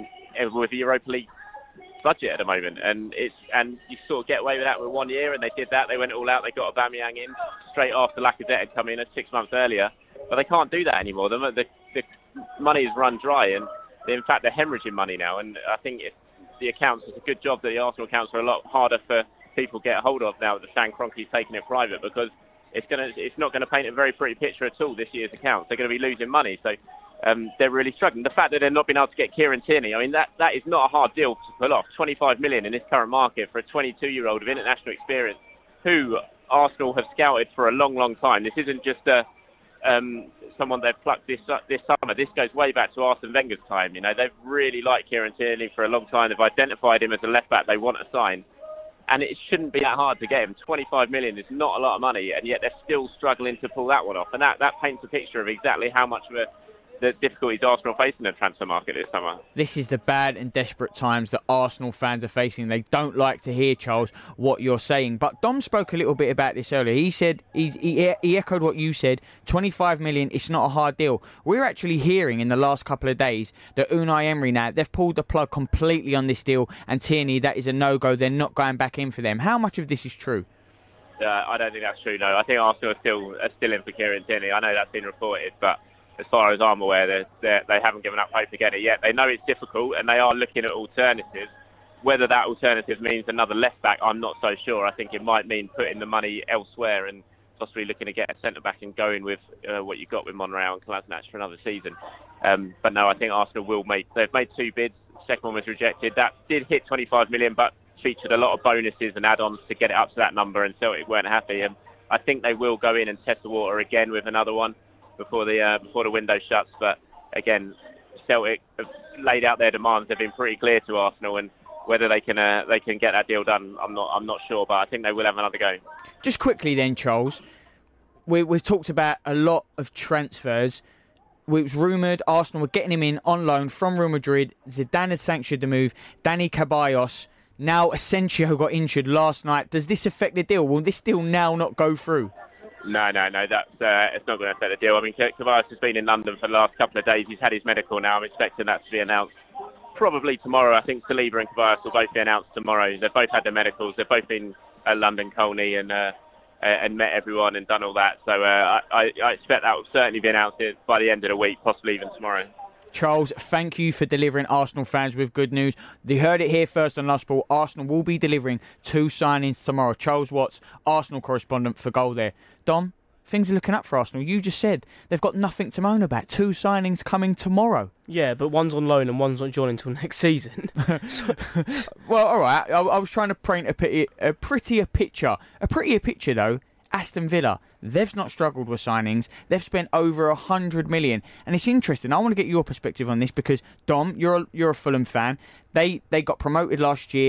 E: with the Europa League budget at the moment, and you sort of get away with that with 1 year. And they did that. They went all out. They got Aubameyang in straight after Lacazette had come in 6 months earlier. But they can't do that anymore. The money has run dry, and in fact they're hemorrhaging money now. And I think the accounts, it's a good job that the Arsenal accounts are a lot harder for people get hold of now that Stan Kroenke's taking it private, because it's not going to paint a very pretty picture at all, this year's accounts. They're going to be losing money, so they're really struggling. The fact that they've not been able to get Kieran Tierney, I mean, that is not a hard deal to pull off. 25 million in this current market for a 22-year-old of international experience who Arsenal have scouted for a long, long time. This isn't just someone they've plucked this summer. This goes way back to Arsene Wenger's time. You know, they've really liked Kieran Tierney for a long time. They've identified him as a left back they want to sign. And it shouldn't be that hard to get him. 25 million is not a lot of money, and yet they're still struggling to pull that one off. And that paints a picture of exactly how much of the difficulties Arsenal face in the transfer market this summer. This is the bad and desperate times that Arsenal fans are facing. They don't like to hear, Charles, what you're saying. But Dom spoke a little bit about this earlier. He said, he echoed what you said, 25 million, it's not a hard deal. We're actually hearing in the last couple of days that Unai Emery now, they've pulled the plug completely on this deal, and Tierney, that is a no-go. They're not going back in for them. How much of this is true? I don't think that's true, no. I think Arsenal are still in for Kieran Tierney. I know that's been reported, but as far as I'm aware, they haven't given up hope to get it yet. They know it's difficult, and they are looking at alternatives. Whether that alternative means another left back, I'm not so sure. I think it might mean putting the money elsewhere and possibly looking to get a centre back and going with what you've got with Monreal and Kolasinac for another season. But no, I think Arsenal will they've made 2 bids. The second one was rejected. That did hit 25 million, but featured a lot of bonuses and add-ons to get it up to that number, and Celtic weren't happy. And I think they will go in and test the water again with another one before the window shuts. But again, Celtic have laid out their demands. They've been pretty clear to Arsenal, and whether they can get that deal done, I'm not sure. But I think they will have another go. Just quickly then, Charles, we've talked about a lot of transfers. It was rumoured Arsenal were getting him in on loan from Real Madrid. Zidane had sanctioned the move. Dani Ceballos. Now Asensio got injured last night. Does this affect the deal? Will this deal now not go through? No. That's it's not going to affect the deal. I mean, Ceballos has been in London for the last couple of days. He's had his medical now. I'm expecting that to be announced probably tomorrow. I think Saliba and Ceballos will both be announced tomorrow. They've both had their medicals. They've both been at London Colney and met everyone and done all that. So I expect that will certainly be announced by the end of the week, possibly even tomorrow. Charles, thank you for delivering Arsenal fans with good news. They heard it here first on Love Sport. Arsenal will be delivering 2 signings tomorrow. Charles Watts, Arsenal correspondent for Goal there. Dom, things are looking up for Arsenal. You just said they've got nothing to moan about. 2 signings coming tomorrow. Yeah, but one's on loan and one's not joining until next season. Well, all right. I was trying to paint a prettier picture. A prettier picture, though. Aston Villa, they've not struggled with signings. They've spent over 100 million, and it's interesting. I want to get your perspective on this because Dom, you're a Fulham fan. They got promoted last year.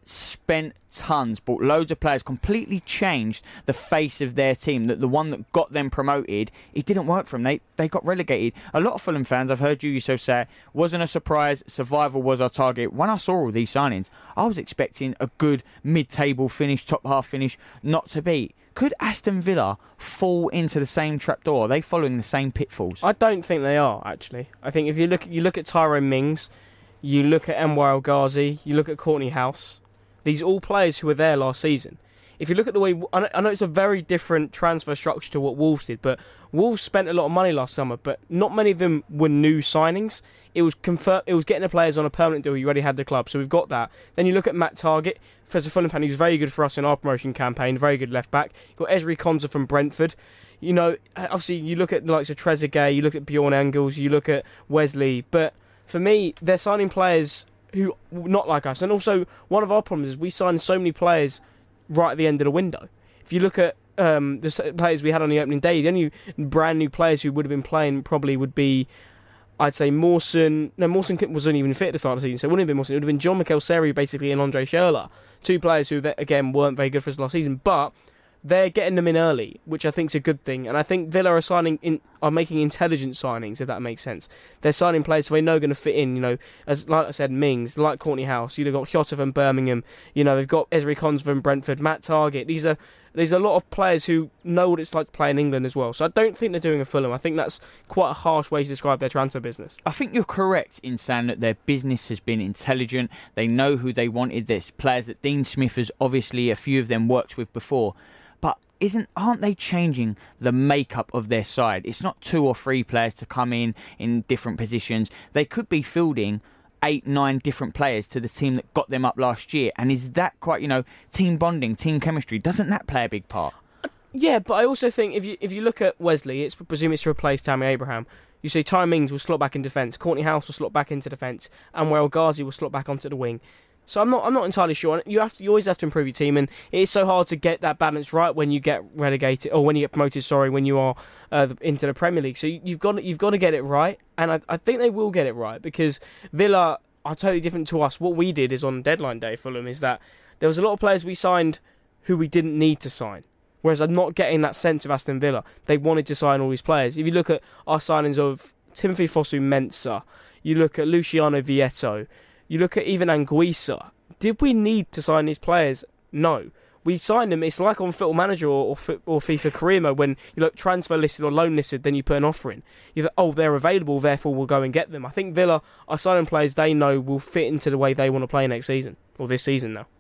B: spent tons, bought loads of players, completely changed the face of their team. That the one that got them promoted, it didn't work for them. They got relegated. A lot of Fulham fans, I've heard you so say, wasn't a surprise. Survival was our target. When I saw all these signings, I was expecting a good mid-table finish, top half finish, not to be. Could Aston Villa fall into the same trapdoor? Are they following the same pitfalls?
C: I don't think they are, actually. I think if you look at Tyrone Mings, you look at Anwar El Ghazi, you look at Courtney House. These are all players who were there last season. If you look at the way... I know it's a very different transfer structure to what Wolves did, but Wolves spent a lot of money last summer, but not many of them were new signings. It was getting the players on a permanent deal. You already had the club, so we've got that. Then you look at Matt Targett. As a Fulham fan, he was very good for us in our promotion campaign, very good left-back. You've got Ezri Konsa from Brentford. You know, obviously, you look at the likes of Trezeguet, you look at Bjorn Engels, you look at Wesley, but for me, they're signing players who not like us. And also, one of our problems is we signed so many players right at the end of the window. If you look at the players we had on the opening day, the only brand new players who would have been playing probably would be, I'd say, Mawson. No, Mawson wasn't even fit at the start of the season, so it wouldn't have been Mawson. It would have been John Mikel Seri, basically, and Andre Schürrle. Two players who, again, weren't very good for us last season, but they're getting them in early, which I think is a good thing. And I think Villa are making intelligent signings, if that makes sense. They're signing players who they know are going to fit in. You know, as like I said, Mings, like Courtney House. You've got Jota from Birmingham. You know, they've got Ezri Konsa from Brentford, Matt Targett. There's a lot of players who know what it's like to play in England as well. So I don't think they're doing a Fulham. I think that's quite a harsh way to describe their transfer business.
B: I think you're correct in saying that their business has been intelligent. They know who they wanted. There's players that Dean Smith has obviously a few of them worked with before. But aren't they changing the makeup of their side? It's not 2 or 3 players to come in different positions. They could be fielding 8, 9 different players to the team that got them up last year. And is that quite, team bonding, team chemistry? Doesn't that play a big part?
C: Yeah, but I also think if you look at Wesley, presume it's to replace Tammy Abraham. You see Tyrone Mings will slot back in defence, Courtney House will slot back into defence, and El Ghazi will slot back onto the wing. So I'm not entirely sure. You always have to improve your team, and it is so hard to get that balance right when you get relegated or when you get promoted. When you are into the Premier League. So you've got to get it right, and I think they will get it right because Villa are totally different to us. What we did is on deadline day, Fulham, is that there was a lot of players we signed who we didn't need to sign. Whereas I'm not getting that sense of Aston Villa. They wanted to sign all these players. If you look at our signings of Timothy Fosu-Mensah, you look at Luciano Vietto, you look at even Anguissa. Did we need to sign these players? No. We signed them. It's like on Football Manager or FIFA Career Mode when you look transfer listed or loan listed, then you put an offer in. You think, they're available, therefore we'll go and get them. I think Villa are signing players they know will fit into the way they want to play next season, or this season now.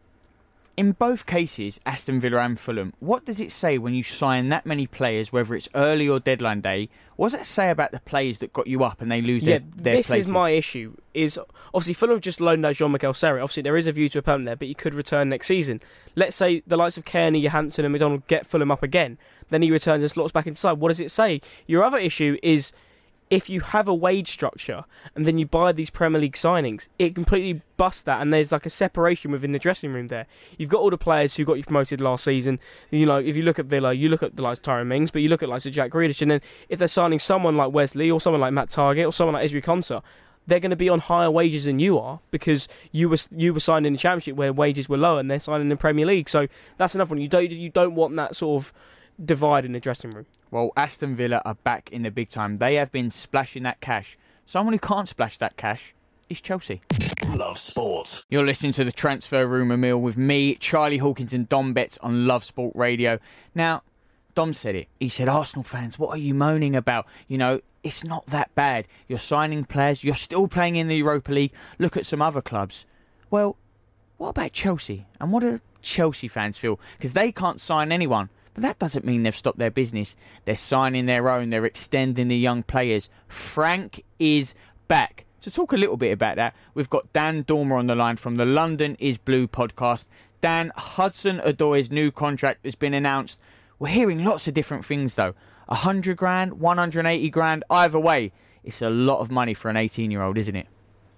B: In both cases, Aston Villa and Fulham, what does it say when you sign that many players, whether it's early or deadline day? What does it say about the players that got you up and they lose their places?
C: This is my issue. Is obviously Fulham have just loaned out Jean Mikel Seri. Obviously there is a view to a permanent there, but he could return next season. Let's say the likes of Kearney, Johansson and McDonald get Fulham up again. Then he returns and slots back inside. What does it say? Your other issue is if you have a wage structure and then you buy these Premier League signings, it completely busts that, and there's like a separation within the dressing room there. You've got all the players who got you promoted last season. You know, if you look at Villa, you look at the likes of Tyrone Mings, but you look at likes of Jack Grealish, and then if they're signing someone like Wesley or someone like Matt Targett or someone like Ezri Konsa, they're going to be on higher wages than you are because you were signed in the Championship where wages were lower, and they're signing in the Premier League. So that's another one. You don't want that sort of divide in the dressing room.
B: Well, Aston Villa are back in the big time. They have been splashing that cash. Someone who can't splash that cash is Chelsea.
A: Love Sport.
B: You're listening to the Transfer Rumour Mill with me, Charlie Hawkins and Dom Betts on Love Sport Radio. Now, Dom said it. He said, Arsenal fans, what are you moaning about? You know, it's not that bad. You're signing players. You're still playing in the Europa League. Look at some other clubs. Well, what about Chelsea? And what do Chelsea fans feel? Because they can't sign anyone. But that doesn't mean they've stopped their business. They're signing their own. They're extending the young players. Frank is back. To talk a little bit about that, we've got Dan Dormer on the line from the London is Blue podcast. Dan, Hudson-Odoi's new contract has been announced. We're hearing lots of different things though. 100 grand, 180 grand, either way. It's a lot of money for an 18-year-old, isn't it?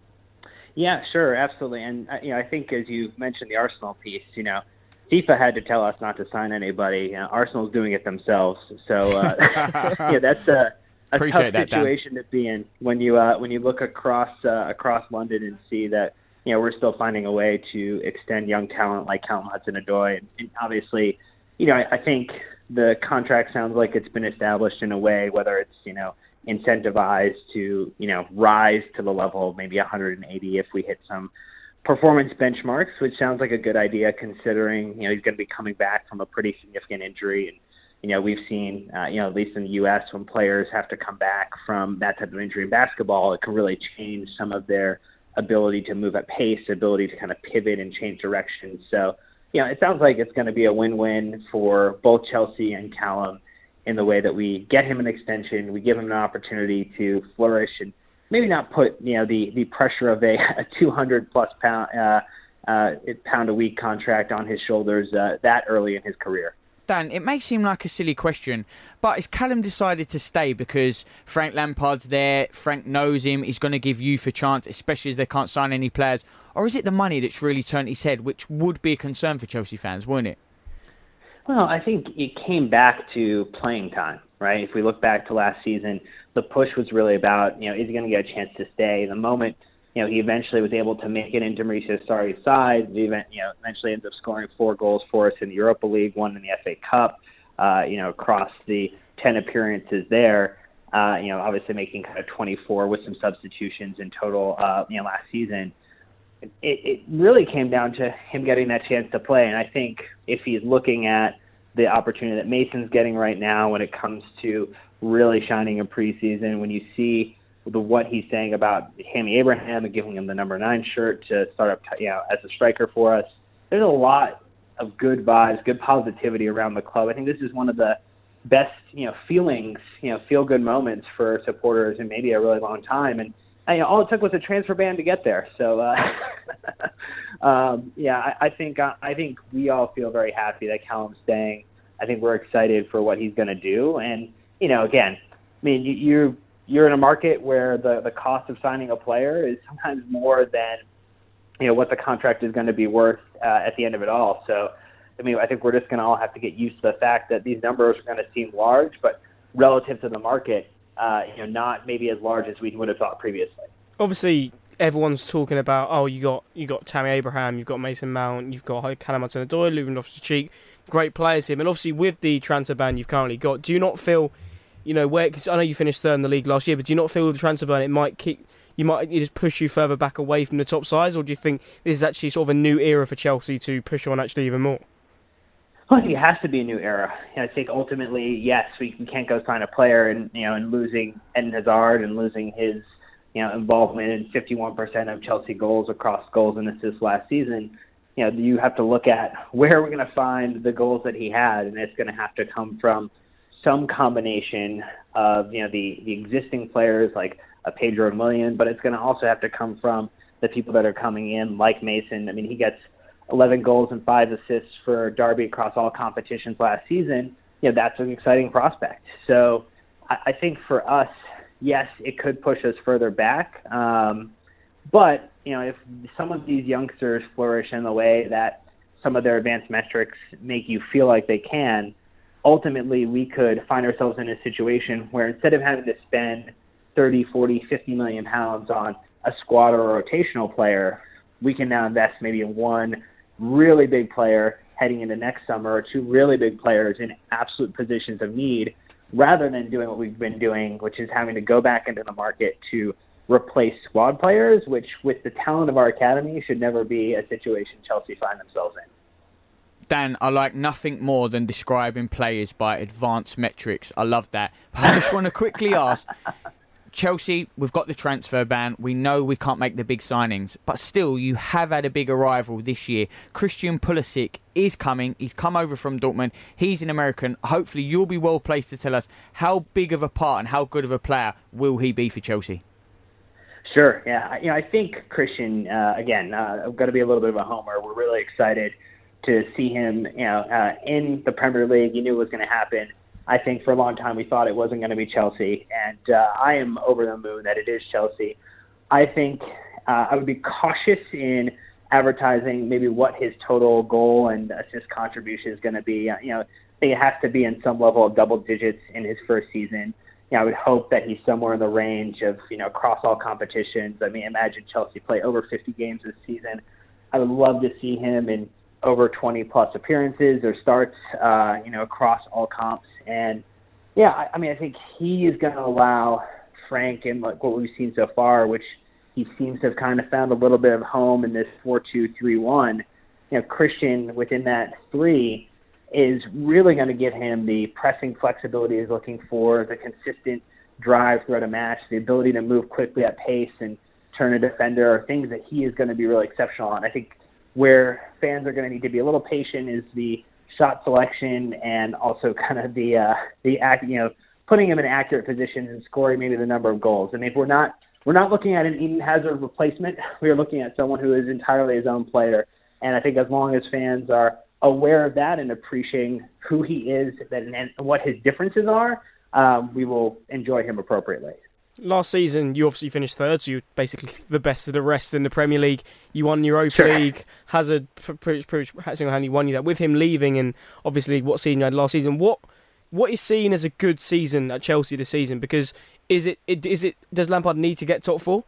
F: Yeah, sure, absolutely. And I think as you mentioned the Arsenal piece, FIFA had to tell us not to sign anybody. Arsenal's doing it themselves. So that's a tough situation to be in when you look across London and see that we're still finding a way to extend young talent like Callum Hudson-Odoi. And obviously, I think the contract sounds like it's been established in a way, whether it's, incentivized to, rise to the level of maybe 180 if we hit some performance benchmarks, which sounds like a good idea considering, he's going to be coming back from a pretty significant injury. And, we've seen, at least in the U.S., when players have to come back from that type of injury in basketball, it can really change some of their ability to move at pace, ability to kind of pivot and change direction. So, it sounds like it's going to be a win-win for both Chelsea and Callum in the way that we get him an extension, we give him an opportunity to flourish and maybe not put, the pressure of a 200-plus pound a week contract on his shoulders that early in his career.
B: Dan, it may seem like a silly question, but has Callum decided to stay because Frank Lampard's there, Frank knows him, he's going to give youth a chance, especially as they can't sign any players? Or is it the money that's really turned his head, which would be a concern for Chelsea fans, wouldn't it?
F: Well, I think it came back to playing time, right? If we look back to last season, the push was really about, is he going to get a chance to stay? The moment, he eventually was able to make it into Mauricio Sarri's side. He eventually ends up scoring 4 goals for us in the Europa League, 1 in the FA Cup, across the 10 appearances there, obviously making kind of 24 with some substitutions in total, last season. It really came down to him getting that chance to play. And I think if he's looking at the opportunity that Mason's getting right now when it comes to really shining in preseason, when you see what he's saying about Tammy Abraham and giving him the number 9 shirt to start up, as a striker for us, there's a lot of good vibes, good positivity around the club. I think this is one of the best, feelings, feel-good moments for supporters in maybe a really long time. And all it took was a transfer ban to get there. So, I think we all feel very happy that Callum's staying. I think we're excited for what he's going to do. And, again, you're in a market where the cost of signing a player is sometimes more than, what the contract is going to be worth at the end of it all. So, I think we're just going to all have to get used to the fact that these numbers are going to seem large, but relative to the market, not maybe as large as we would have thought previously.
C: Obviously, everyone's talking about, you got Tammy Abraham, you've got Mason Mount, you've got Callum Hudson-Odoi, Ruben Loftus-Cheek, great players here. And obviously, with the transfer ban you've currently got, do you not feel, because I know you finished third in the league last year, but do you not feel with the transfer ban it just push you further back away from the top sides, or do you think this is actually sort of a new era for Chelsea to push on actually even more?
F: Well, I think it has to be a new era. I think ultimately, yes, we can't go sign a player and losing Eden Hazard and losing his involvement in 51% of Chelsea goals across goals and assists last season. You have to look at where we're going to find the goals that he had, and it's going to have to come from some combination of the existing players like Pedro and Willian, but it's going to also have to come from the people that are coming in like Mason. He gets 11 goals and 5 assists for Derby across all competitions last season. That's an exciting prospect. So I think for us, yes, it could push us further back. But, if some of these youngsters flourish in the way that some of their advanced metrics make you feel like they can, ultimately we could find ourselves in a situation where instead of having to spend 30, 40, 50 million pounds on a squad or a rotational player, we can now invest maybe in one really big player heading into next summer, or 2 really big players in absolute positions of need, rather than doing what we've been doing, which is having to go back into the market to replace squad players, which with the talent of our academy should never be a situation Chelsea find themselves in.
B: Dan, I like nothing more than describing players by advanced metrics. I love that. But I just want to quickly ask, Chelsea, we've got the transfer ban. We know we can't make the big signings, but still, you have had a big arrival this year. Christian Pulisic is coming. He's come over from Dortmund. He's an American. Hopefully, you'll be well placed to tell us how big of a part and how good of a player will he be for Chelsea.
F: Sure. Yeah. I think Christian, again, I've got to be a little bit of a homer. We're really excited to see him, in the Premier League. You knew it was going to happen. I think for a long time we thought it wasn't going to be Chelsea, and I am over the moon that it is Chelsea. I think I would be cautious in advertising maybe what his total goal and assist contribution is going to be. I think it has to be in some level of double digits in his first season. I would hope that he's somewhere in the range of, across all competitions. I mean, imagine Chelsea play over 50 games this season. I would love to see him in over 20-plus appearances or starts, across all comps. And, I think he is going to allow Frank, and like what we've seen so far, which he seems to have kind of found a little bit of home in this 4-2-3-1. Christian within that three is really going to give him the pressing flexibility he's looking for, the consistent drive throughout a match, the ability to move quickly at pace and turn a defender, are things that he is going to be really exceptional on. I think where fans are going to need to be a little patient is the shot selection and also kind of the putting him in accurate positions and scoring maybe the number of goals. I mean, if we're not looking at an Eden Hazard replacement. We are looking at someone who is entirely his own player. And I think as long as fans are aware of that and appreciating who he is and what his differences are, we will enjoy him appropriately.
C: Last season, you obviously finished third, so you're basically the best of the rest in the Premier League. You won Europa League. Hazard single-handedly won you that. With him leaving and obviously what season you had last season, what is seen as a good season at Chelsea this season? Because does Lampard need to get top four?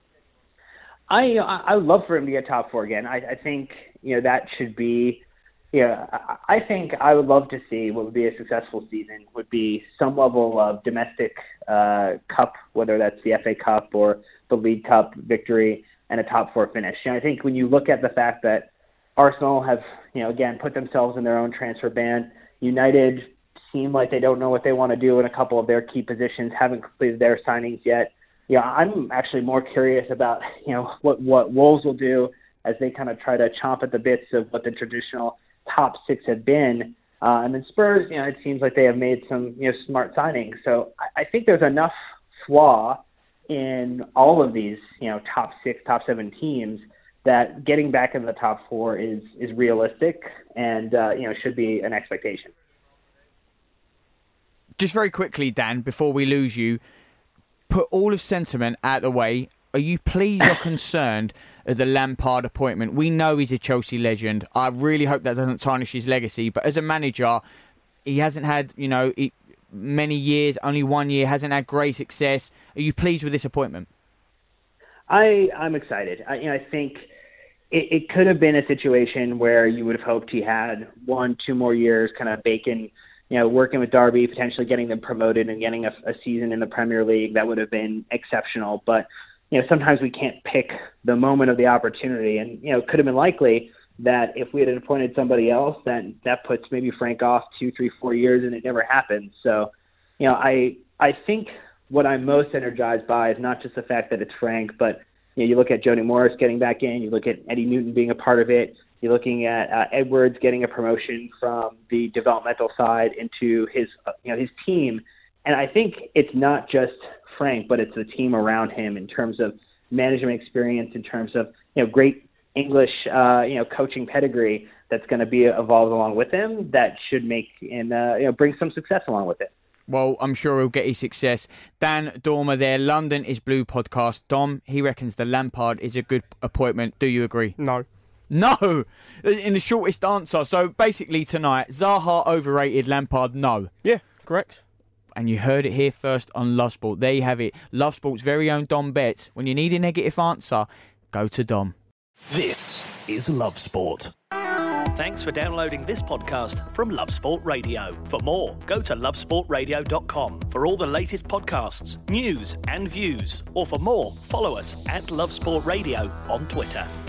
F: I would love for him to get top four again. I think that should be. I think I would love to see what would be a successful season would be some level of domestic cup, whether that's the FA Cup or the League Cup victory, and a top four finish. I think when you look at the fact that Arsenal have, again, put themselves in their own transfer ban, United seem like they don't know what they want to do in a couple of their key positions, haven't completed their signings yet. I'm actually more curious about, what Wolves will do as they kind of try to chomp at the bits of what the traditional top six have been. And then Spurs, it seems like they have made some, smart signings. So I think there's enough flaw in all of these, top six, top seven teams that getting back in the top four is realistic and, should be an expectation.
B: Just very quickly, Dan, before we lose you, put all of sentiment out of the way. Are you pleased or concerned at the Lampard appointment? We know he's a Chelsea legend. I really hope that doesn't tarnish his legacy. But as a manager, he hasn't had, many years, only 1 year, hasn't had great success. Are you pleased with this appointment?
F: I'm excited. I think it could have been a situation where you would have hoped he had 1-2 more years kind of baking, working with Derby, potentially getting them promoted and getting a season in the Premier League. That would have been exceptional. But sometimes we can't pick the moment of the opportunity. And, it could have been likely that if we had appointed somebody else, then that puts maybe Frank off 2, 3, 4 years and it never happened. So, I think what I'm most energized by is not just the fact that it's Frank, but, you look at Jody Morris getting back in, you look at Eddie Newton being a part of it, you're looking at Edwards getting a promotion from the developmental side into his team. And I think it's not just Frank, but it's the team around him in terms of management experience, in terms of great English coaching pedigree that's going to be evolved along with him that should make and bring some success along with it.
B: Well, I'm sure he'll get his success. Dan Dormer there, London is Blue podcast. Dom, he reckons the Lampard is a good appointment. Do you agree?
C: No.
B: No, in the shortest answer. So basically tonight, Zaha overrated, Lampard no.
C: Yeah, correct.
B: And you heard it here first on Love Sport. There you have it. Love Sport's very own Dom Betts. When you need a negative answer, go to Dom.
A: This is Love Sport. Thanks for downloading this podcast from Love Sport Radio. For more, go to lovesportradio.com for all the latest podcasts, news and views. Or for more, follow us at Love Sport Radio on Twitter.